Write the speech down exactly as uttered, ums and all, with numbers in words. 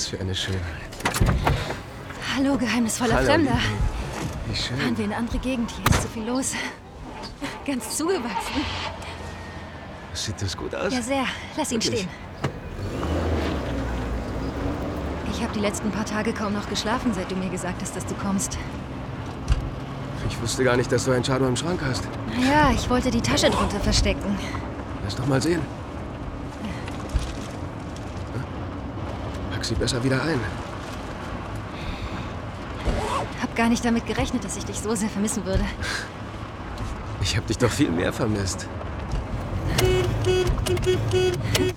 für eine Schönheit. Hallo, geheimnisvoller Hallo, Fremder. Wie schön. Fahren wir in eine andere Gegend. Hier ist so viel los. Ganz zugewachsen. Sieht das gut aus? Ja, sehr. Lass ihn Wirklich? stehen. Ich habe die letzten paar Tage kaum noch geschlafen, seit du mir gesagt hast, dass du kommst. Ich wusste gar nicht, dass du einen Shadow im Schrank hast. Ja, ich wollte die Tasche drunter verstecken. Lass doch mal sehen. Pack sie besser wieder ein. Hab gar nicht damit gerechnet, dass ich dich so sehr vermissen würde. Ich hab dich doch viel mehr vermisst.